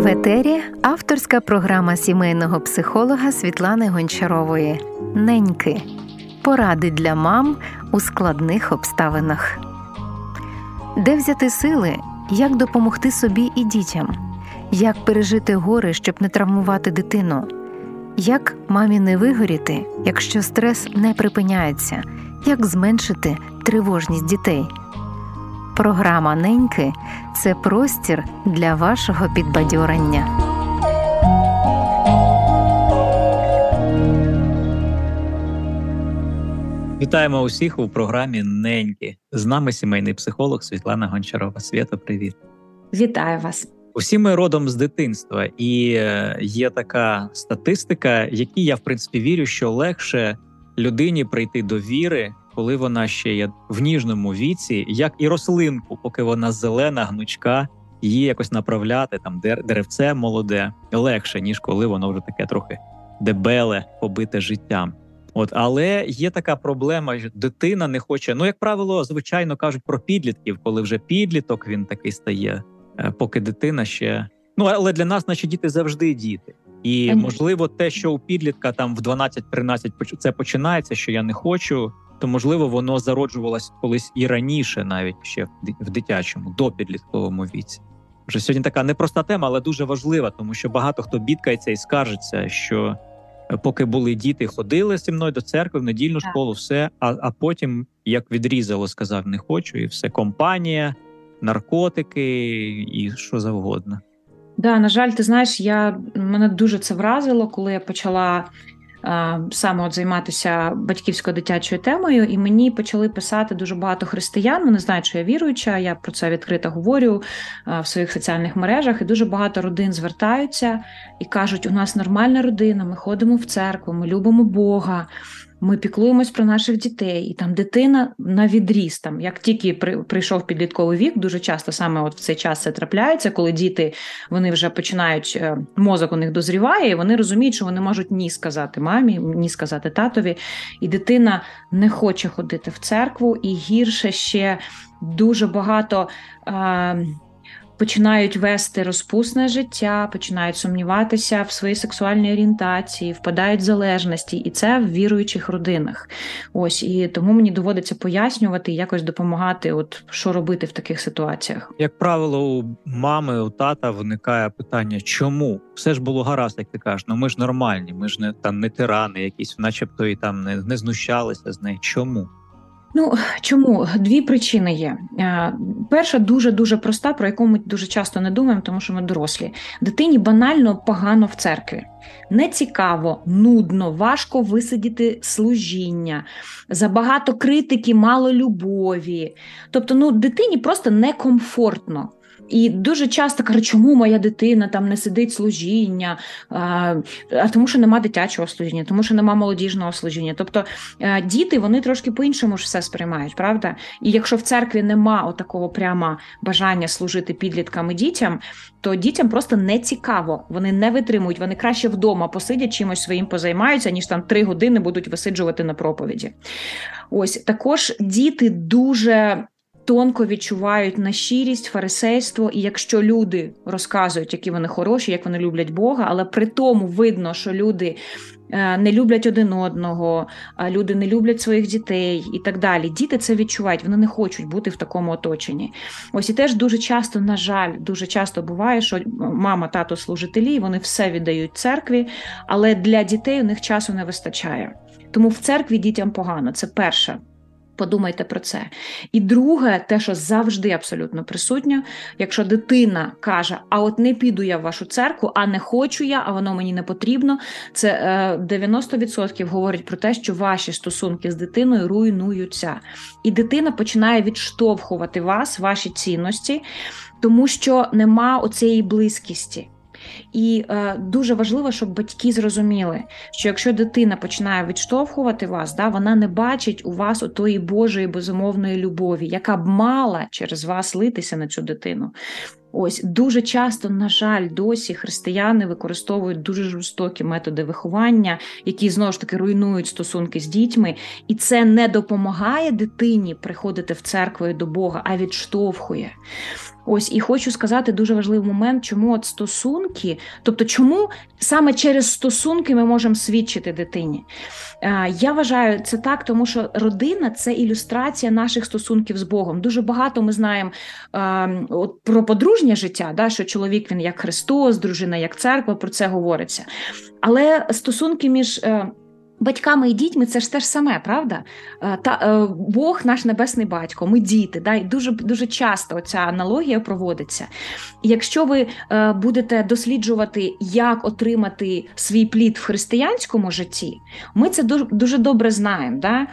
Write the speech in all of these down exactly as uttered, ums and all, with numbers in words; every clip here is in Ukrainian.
В етері авторська програма сімейного психолога Світлани Гончарової «Неньки. Поради для мам у складних обставинах». Де взяти сили, як допомогти собі і дітям? Як пережити горе, щоб не травмувати дитину? Як мамі не вигоріти, якщо стрес не припиняється? Як зменшити тривожність дітей? Програма «Неньки» – це простір для вашого підбадьорення. Вітаємо усіх у програмі «Неньки». З нами сімейний психолог Світлана Гончарова. Свята, привіт. Вітаю вас. Усі ми родом з дитинства, і є така статистика, якій я, в принципі, вірю, що легше людині прийти до віри, коли вона ще є в ніжному віці, як і рослинку, поки вона зелена, гнучка, її якось направляти, там деревце молоде, легше, ніж коли воно вже таке трохи дебеле, побите життям. От, але є така проблема, що дитина не хоче, ну, як правило, звичайно кажуть про підлітків, коли вже підліток він такий стає, поки дитина ще... Ну, але для нас наші діти завжди діти. І, можливо, те, що у підлітка там в дванадцять-тринадцять це починається, що я не хочу, то, можливо, воно зароджувалось колись і раніше, навіть ще в дитячому, допідлітковому віці. Вже сьогодні така непроста тема, але дуже важлива, тому що багато хто бідкається і скаржиться, що поки були діти, ходили зі мною до церкви, в недільну школу, все, а, а потім, як відрізало, сказав, не хочу, і все, компанія, наркотики і що завгодно. Да, на жаль, ти знаєш, я, мене дуже це вразило, коли я почала а, саме от займатися батьківсько-дитячою темою, і мені почали писати дуже багато християн, вони знають, що я віруюча, я про це відкрито говорю а, в своїх соціальних мережах, і дуже багато родин звертаються і кажуть, у нас нормальна родина, ми ходимо в церкву, ми любимо Бога, ми піклуємось про наших дітей, і там дитина на відріз. Там, як тільки при, прийшов підлітковий вік, дуже часто саме от в цей час це трапляється, коли діти, вони вже починають, мозок у них дозріває, і вони розуміють, що вони можуть ні сказати мамі, ні сказати татові, і дитина не хоче ходити в церкву, і гірше ще дуже багато... Е- починають вести розпусне життя, починають сумніватися в своїй сексуальній орієнтації, впадають в залежності, і це в віруючих родинах. Ось, і тому мені доводиться пояснювати і якось допомагати, от що робити в таких ситуаціях. Як правило, у мами, у тата виникає питання, чому? Все ж було гаразд, як ти кажеш, ну ми ж нормальні, ми ж не, там, не тирани якісь, начебто і там не, не знущалися з нею. Чому? Ну, чому? Дві причини є. Перша дуже-дуже проста, про яку ми дуже часто не думаємо, тому що ми дорослі. Дитині банально погано в церкві. Нецікаво, нудно, важко висидіти служіння, забагато критики, мало любові. Тобто, ну, дитині просто некомфортно. І дуже часто кажуть, чому моя дитина там не сидить служіння, а, а тому що нема дитячого служіння, тому що нема молодіжного служіння. Тобто а, діти, вони трошки по-іншому ж все сприймають, правда? І якщо в церкві нема отакого прямо бажання служити підліткам і дітям, то дітям просто не цікаво, вони не витримують, вони краще вдома посидять, чимось своїм позаймаються, ніж там три години будуть висиджувати на проповіді. Ось, також діти дуже... тонко відчувають на щирість, фарисейство, і якщо люди розказують, які вони хороші, як вони люблять Бога, але при тому видно, що люди не люблять один одного, люди не люблять своїх дітей і так далі. Діти це відчувають, вони не хочуть бути в такому оточенні. Ось і теж дуже часто, на жаль, дуже часто буває, що мама, тато служителі, вони все віддають церкві, але для дітей у них часу не вистачає. Тому в церкві дітям погано, це перше. Подумайте про це. І друге, те, що завжди абсолютно присутньо, якщо дитина каже, а от не піду я в вашу церкву, а не хочу я, а воно мені не потрібно, це дев'яносто відсотків говорить про те, що ваші стосунки з дитиною руйнуються. І дитина починає відштовхувати вас, ваші цінності, тому що нема оцієї близькості. І е, дуже важливо, щоб батьки зрозуміли, що якщо дитина починає відштовхувати вас, да, вона не бачить у вас отої Божої безумовної любові, яка б мала через вас литися на цю дитину. Ось, дуже часто, на жаль, досі християни використовують дуже жорстокі методи виховання, які, знову ж таки, руйнують стосунки з дітьми, і це не допомагає дитині приходити в церкву і до Бога, а відштовхує. Ось, і хочу сказати дуже важливий момент, чому от стосунки, тобто чому саме через стосунки ми можемо свідчити дитині. Я вважаю, це так, тому що родина – це ілюстрація наших стосунків з Богом. Дуже багато ми знаємо от, про подружнє життя, да, що чоловік він як Христос, дружина як церква, про це говориться. Але стосунки між батьками і дітьми – це ж те ж саме, правда? Та, Бог – наш небесний батько, ми діти. Да? І дуже, дуже часто ця аналогія проводиться. І якщо ви будете досліджувати, як отримати свій плід в християнському житті, ми це дуже, дуже добре знаємо. Да?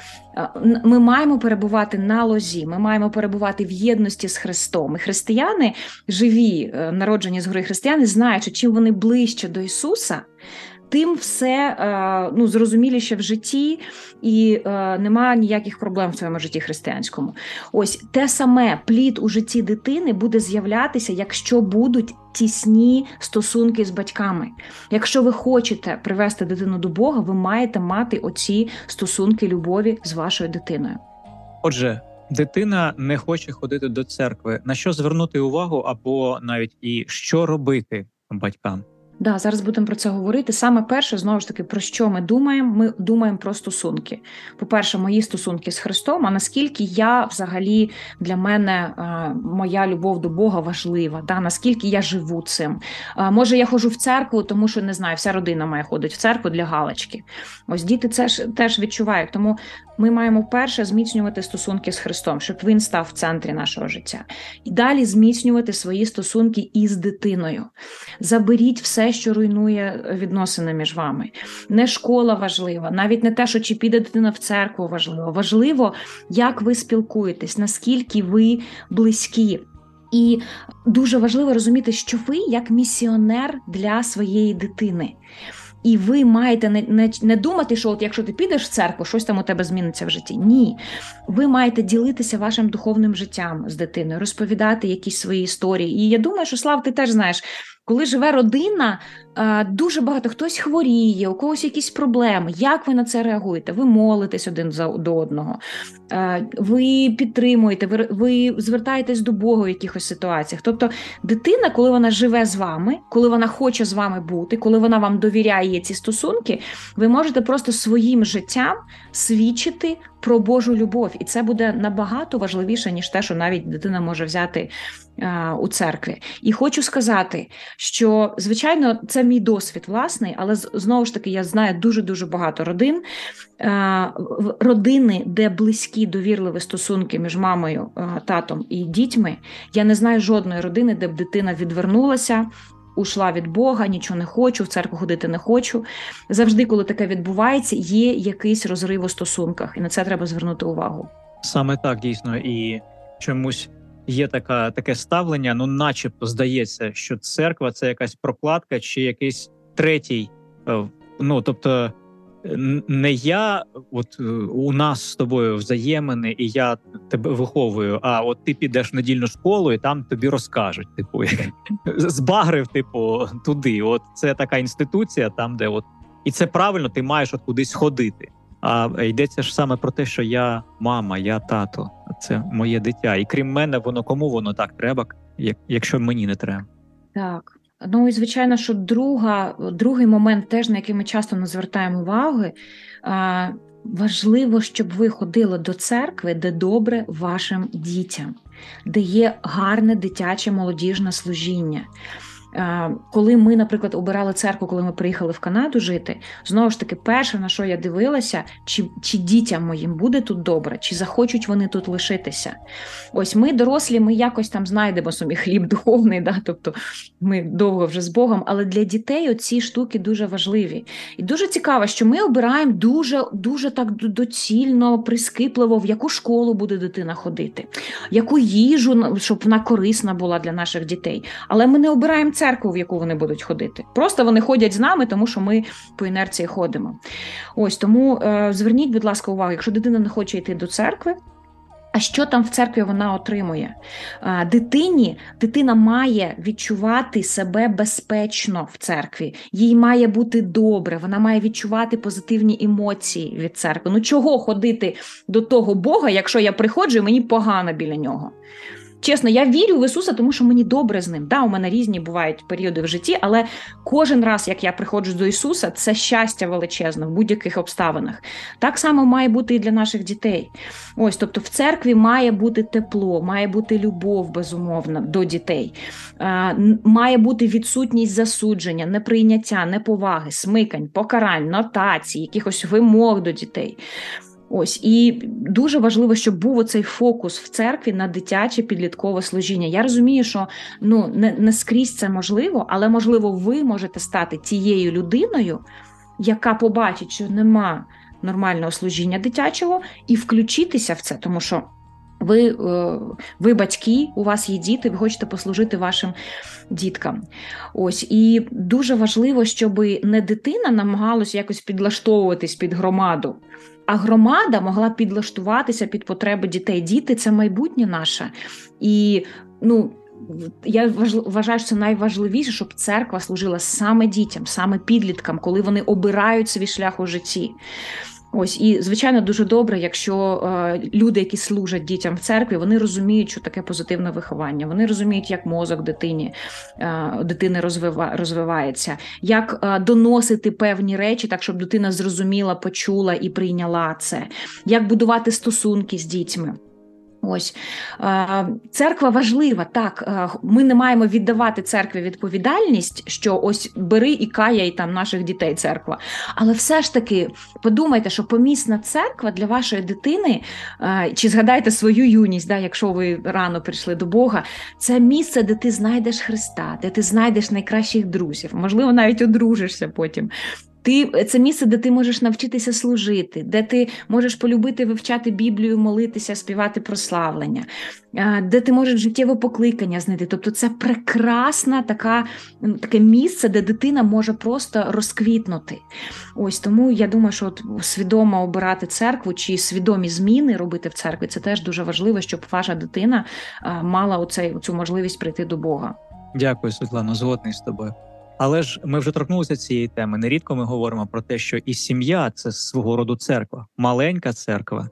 Ми маємо перебувати на лозі, ми маємо перебувати в єдності з Христом. І християни, живі, народжені згори християни, знають, що чим вони ближче до Ісуса, тим все ну, зрозуміліше в житті і е, немає ніяких проблем в своєму житті християнському. Ось те саме, плід у житті дитини буде з'являтися, якщо будуть тісні стосунки з батьками. Якщо ви хочете привести дитину до Бога, ви маєте мати оці стосунки любові з вашою дитиною. Отже, дитина не хоче ходити до церкви. На що звернути увагу або навіть і що робити батькам? Да, зараз будемо про це говорити. Саме перше, знову ж таки, про що ми думаємо? Ми думаємо про стосунки. По-перше, мої стосунки з Христом, а наскільки я взагалі, для мене, моя любов до Бога важлива, да? Наскільки я живу цим. Може, я ходжу в церкву, тому що, не знаю, вся родина має ходити в церкву для галочки. Ось діти це ж теж відчувають. Тому ми маємо вперше зміцнювати стосунки з Христом, щоб він став в центрі нашого життя. І далі зміцнювати свої стосунки із дитиною. Заберіть все, що руйнує відносини між вами. Не школа важлива, навіть не те, що чи піде дитина в церкву важливо. Важливо, як ви спілкуєтесь, наскільки ви близькі. І дуже важливо розуміти, що ви як місіонер для своєї дитини. І ви маєте не, не, не думати, що от якщо ти підеш в церкву, щось там у тебе зміниться в житті. Ні. Ви маєте ділитися вашим духовним життям з дитиною, розповідати якісь свої історії. І я думаю, що, Слав, ти теж знаєш, коли живе родина, дуже багато хтось хворіє, у когось якісь проблеми. Як ви на це реагуєте? Ви молитесь один до одного, ви підтримуєте, ви, ви звертаєтесь до Бога в якихось ситуаціях. Тобто дитина, коли вона живе з вами, коли вона хоче з вами бути, коли вона вам довіряє ці стосунки, ви можете просто своїм життям свідчити про Божу любов. І це буде набагато важливіше, ніж те, що навіть дитина може взяти а, у церкві. І хочу сказати, що, звичайно, це мій досвід власний, але знову ж таки я знаю дуже-дуже багато родин, а, родини, де близькі, довірливі стосунки між мамою, а, татом і дітьми. Я не знаю жодної родини, де б дитина відвернулася, ушла від Бога, нічого не хочу, в церкву ходити не хочу. Завжди, коли таке відбувається, є якийсь розрив у стосунках, і на це треба звернути увагу. Саме так, дійсно, і чомусь є така, таке ставлення, ну начебто здається, що церква – це якась прокладка чи якийсь третій, ну, тобто не я, от у нас з тобою взаємини, і я тебе виховую, а от ти підеш в недільну школу, і там тобі розкажуть, типу, збагрив, типу, туди. От це така інституція, там, де от, і це правильно, ти маєш от кудись ходити. А йдеться ж саме про те, що я мама, я тато, це моє дитя. І крім мене, воно кому воно так треба, якщо мені не треба. Так. Ну і, звичайно, що друга, другий момент теж, на який ми часто не звертаємо уваги, а, важливо, щоб ви ходили до церкви, де добре вашим дітям, де є гарне дитяче молодіжне служіння. Коли ми, наприклад, обирали церкву, коли ми приїхали в Канаду жити, знову ж таки, перше, на що я дивилася, чи, чи дітям моїм буде тут добре, чи захочуть вони тут лишитися. Ось ми, дорослі, ми якось там знайдемо собі хліб духовний, да? Тобто ми довго вже з Богом, але для дітей оці штуки дуже важливі. І дуже цікаво, що ми обираємо дуже, дуже так доцільно, прискіпливо, в яку школу буде дитина ходити, яку їжу, щоб вона корисна була для наших дітей. Але ми не обираємо це церкву, в яку вони будуть ходити. Просто вони ходять з нами, тому що ми по інерції ходимо. Ось, тому е, зверніть, будь ласка, увагу, якщо дитина не хоче йти до церкви, а що там в церкві вона отримує? Е, дитині, дитина має відчувати себе безпечно в церкві. Їй має бути добре, вона має відчувати позитивні емоції від церкви. Ну чого ходити до того Бога, якщо я приходжу і мені погано біля нього? чесно, я вірю в Ісуса, тому що мені добре з ним. Да, у мене різні бувають періоди в житті, але кожен раз, як я приходжу до Ісуса, це щастя величезне в будь-яких обставинах. Так само має бути і для наших дітей. Ось, тобто в церкві має бути тепло, має бути любов, безумовно, до дітей. Має бути відсутність засудження, неприйняття, неповаги, смикань, покарань, нотацій, якихось вимог до дітей. Ось, і дуже важливо, щоб був оцей фокус в церкві на дитяче підліткове служіння. Я розумію, що ну, не, не скрізь це можливо, але, можливо, ви можете стати тією людиною, яка побачить, що нема нормального служіння дитячого, і включитися в це, тому що ви, ви батьки, у вас є діти, ви хочете послужити вашим діткам. Ось, і дуже важливо, щоб не дитина намагалася якось підлаштовуватись під громаду, а громада могла підлаштуватися під потреби дітей. Діти – це майбутнє наше. І, ну, я вважаю, що це найважливіше, щоб церква служила саме дітям, саме підліткам, коли вони обирають свій шлях у житті. Ось, і, звичайно, дуже добре, якщо е, люди, які служать дітям в церкві, вони розуміють, що таке позитивне виховання, вони розуміють, як мозок дитині, е, дитини розвива, розвивається, як е, доносити певні речі, так, щоб дитина зрозуміла, почула і прийняла це, як будувати стосунки з дітьми. Ось, церква важлива, так, ми не маємо віддавати церкві відповідальність, що ось бери і каяй там наших дітей церква. Але все ж таки подумайте, що помісна церква для вашої дитини, чи згадайте свою юність, да, якщо ви рано прийшли до Бога, це місце, де ти знайдеш Христа, де ти знайдеш найкращих друзів, можливо, навіть одружишся потім. Ти, це місце, де ти можеш навчитися служити, де ти можеш полюбити вивчати Біблію, молитися, співати прославлення, де ти можеш життєве покликання знайти. Тобто це прекрасна така, таке місце, де дитина може просто розквітнути. Ось тому я думаю, що от свідомо обирати церкву чи свідомі зміни робити в церкві, це теж дуже важливо, щоб ваша дитина мала оцей, оцю можливість прийти до Бога. Дякую, Світлано, згодний з тобою. Але ж ми вже торкнулися цієї теми. Нерідко ми говоримо про те, що і сім'я – це свого роду церква, маленька церква,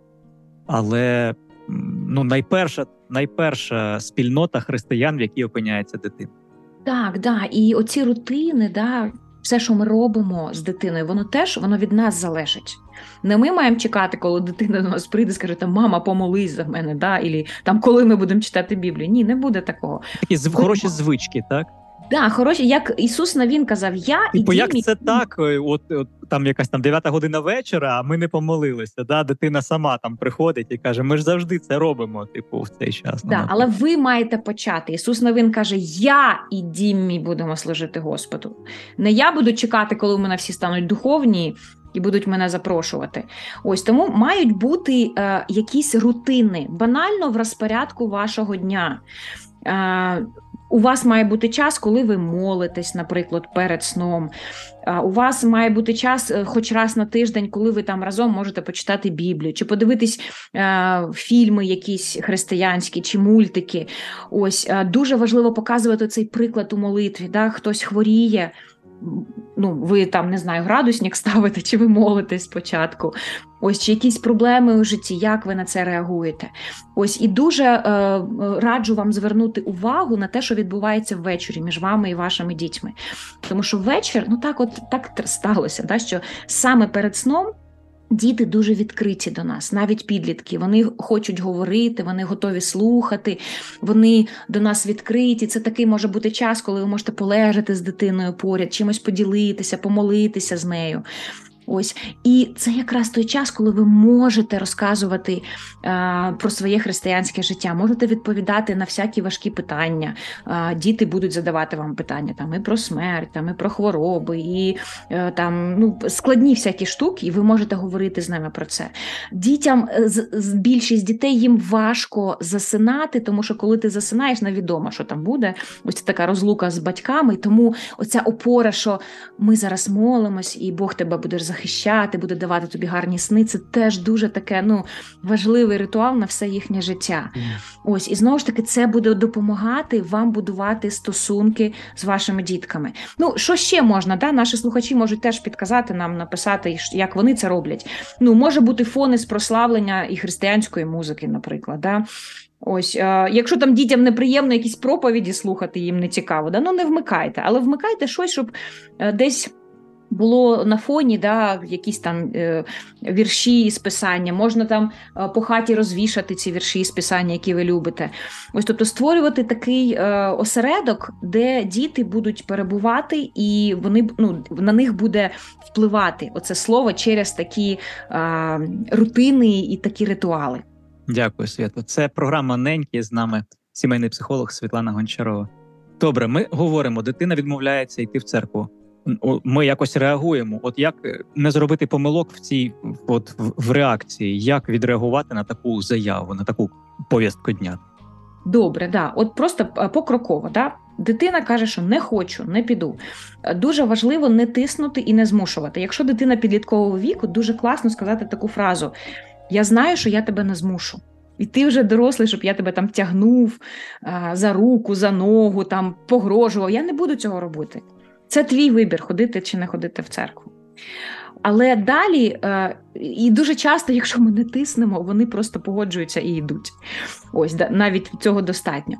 але ну, найперша, найперша спільнота християн, в якій опиняється дитина. Так, да. І оці рутини, да, все, що ми робимо з дитиною, воно теж воно від нас залежить. Не ми маємо чекати, коли дитина до нас прийде і скаже, там, мама, помолись за мене, да, і там, коли ми будемо читати Біблію. Ні, не буде такого. Такі хороші звички, так? Так, да, хороші, як Ісус Навін казав, я і Типу, як мій... це так, от, от там якась там дев'ята година вечора, а ми не помолилися, да? Дитина сама там приходить і каже, ми ж завжди це робимо, типу, в цей час. Да, але ви маєте почати. Ісус Навін каже, я і дім мій будемо служити Господу. Не я буду чекати, коли у мене всі стануть духовні і будуть мене запрошувати. Ось, тому мають бути е, якісь рутини, банально в розпорядку вашого дня. Е, У вас має бути час, коли ви молитесь, наприклад, перед сном. У вас має бути час хоч раз на тиждень, коли ви там разом можете почитати Біблію, чи подивитись е, фільми якісь християнські, чи мультики. Ось, е, дуже важливо показувати цей приклад у молитві. Да? Хтось хворіє, ну, ви там, не знаю, градусник ставите, чи ви молитесь спочатку. Ось, чи якісь проблеми у житті, як ви на це реагуєте. Ось, і дуже е, раджу вам звернути увагу на те, що відбувається ввечері між вами і вашими дітьми. Тому що вечір, ну так от так сталося, да, що саме перед сном діти дуже відкриті до нас, навіть підлітки. Вони хочуть говорити, вони готові слухати, вони до нас відкриті. Це такий може бути час, коли ви можете полежати з дитиною поряд, чимось поділитися, помолитися з нею. Ось, і це якраз той час, коли ви можете розказувати е, про своє християнське життя, можете відповідати на всякі важкі питання. Е, діти будуть задавати вам питання там і про смерть, там і про хвороби, і е, там ну складні всякі штуки, і ви можете говорити з ними про це. Дітям, з, з більшість дітей їм важко засинати, тому що коли ти засинаєш, невідомо, що там буде. Ось така розлука з батьками, тому оця опора, що ми зараз молимось, і Бог тебе буде захищати, буде давати тобі гарні сни, це теж дуже таке, ну, важливий ритуал на все їхнє життя. Mm. Ось, і знову ж таки, це буде допомагати вам будувати стосунки з вашими дітками. Ну, що ще можна, да? Наші слухачі можуть теж підказати нам, написати, як вони це роблять. Ну, може бути фон із прославлення і християнської музики, наприклад, да? Ось, е, якщо там дітям неприємно якісь проповіді слухати, їм не цікаво, да? Ну не вмикайте, але вмикайте щось, щоб е, десь було на фоні, да, якісь там е, вірші з писання, можна там е, по хаті розвішати ці вірші з писання, які ви любите. Ось, тобто створювати такий е, осередок, де діти будуть перебувати і вони, ну, на них буде впливати оце слово через такі е, рутини і такі ритуали. Дякую, Свято. Це програма «Неньки», з нами сімейний психолог Світлана Гончарова. Добре, ми говоримо, дитина відмовляється йти в церкву. Ми якось реагуємо. От як не зробити помилок в цій от в реакції? Як відреагувати на таку заяву, на таку повістку дня? Добре, да. От просто покроково, да. Дитина каже, що не хочу, не піду. Дуже важливо не тиснути і не змушувати. Якщо дитина підліткового віку, дуже класно сказати таку фразу: я знаю, що я тебе не змушу. І ти вже дорослий, щоб я тебе там тягнув а, за руку, за ногу, там погрожував. Я не буду цього робити. Це твій вибір, ходити чи не ходити в церкву. Але далі, і дуже часто, якщо ми не тиснемо, вони просто погоджуються і йдуть. Ось, навіть цього достатньо.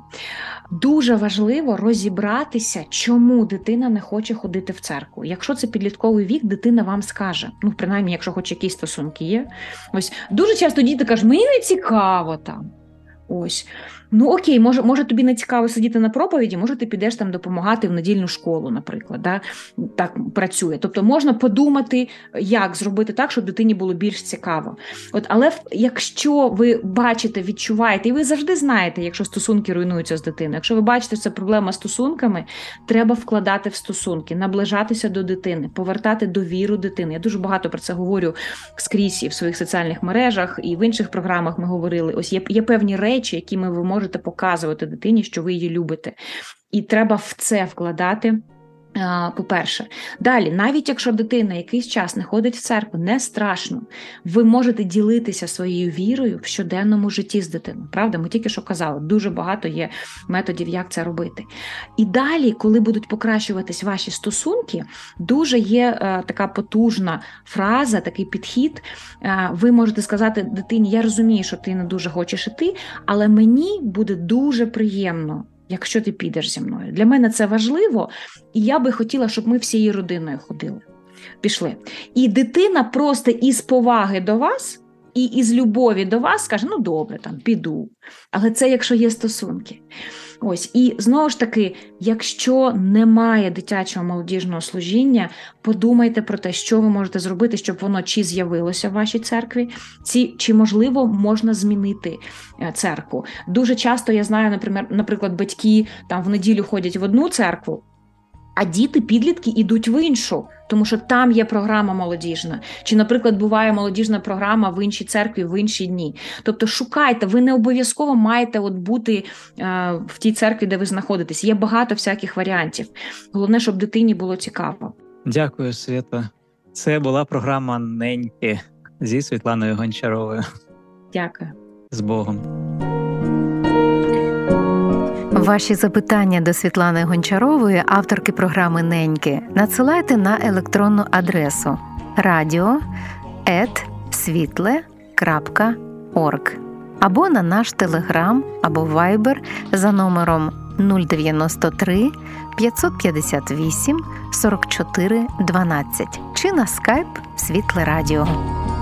Дуже важливо розібратися, чому дитина не хоче ходити в церкву. Якщо це підлітковий вік, дитина вам скаже. Ну, принаймні, якщо хоч якісь стосунки є. Ось, дуже часто діти кажуть, мені не цікаво там. Ось. Ну окей, може, може тобі не цікаво сидіти на проповіді, може ти підеш там допомагати в недільну школу, наприклад, да? Так працює. Тобто можна подумати, як зробити так, щоб дитині було більш цікаво. От, але якщо ви бачите, відчуваєте, і ви завжди знаєте, якщо стосунки руйнуються з дитиною, якщо ви бачите, що це проблема з стосунками, треба вкладати в стосунки, наближатися до дитини, повертати довіру дитини. Я дуже багато про це говорю скрізь і в своїх соціальних мережах, і в інших програмах ми говорили. Ось є, є певні речі, які ми ви можете показувати дитині, що ви її любите. І треба в це вкладати, по-перше. Далі, навіть якщо дитина якийсь час не ходить в церкву, не страшно. Ви можете ділитися своєю вірою в щоденному житті з дитиною. Правда? Ми тільки що казали, дуже багато є методів, як це робити. І далі, коли будуть покращуватись ваші стосунки, дуже є е, така потужна фраза, такий підхід. Е, ви можете сказати дитині, я розумію, що ти не дуже хочеш іти, але мені буде дуже приємно, якщо ти підеш зі мною. Для мене це важливо, і я би хотіла, щоб ми всією родиною ходили. Пішли. І дитина просто із поваги до вас, і із любові до вас скаже, ну добре, там, піду. Але це якщо є стосунки. Ось. І знову ж таки, якщо немає дитячого молодіжного служіння, подумайте про те, що ви можете зробити, щоб воно чи з'явилося в вашій церкві, чи, чи можливо, можна змінити церкву. Дуже часто я знаю, наприклад, батьки там в неділю ходять в одну церкву, а діти-підлітки йдуть в іншу, тому що там є програма молодіжна. Чи, наприклад, буває молодіжна програма в іншій церкві в інші дні. Тобто шукайте, ви не обов'язково маєте от бути е, в тій церкві, де ви знаходитесь. Є багато всяких варіантів. Головне, щоб дитині було цікаво. Дякую, Свята. Це була програма «Неньки» зі Світланою Гончаровою. Дякую. З Богом. Ваші запитання до Світлани Гончарової, авторки програми «Неньки», надсилайте на електронну адресу радіо ет світле крапка орг або на наш телеграм або вайбер за номером нуль дев'яносто три п'ятсот п'ятдесят вісім сорок чотири дванадцять чи на скайп «Світле Радіо».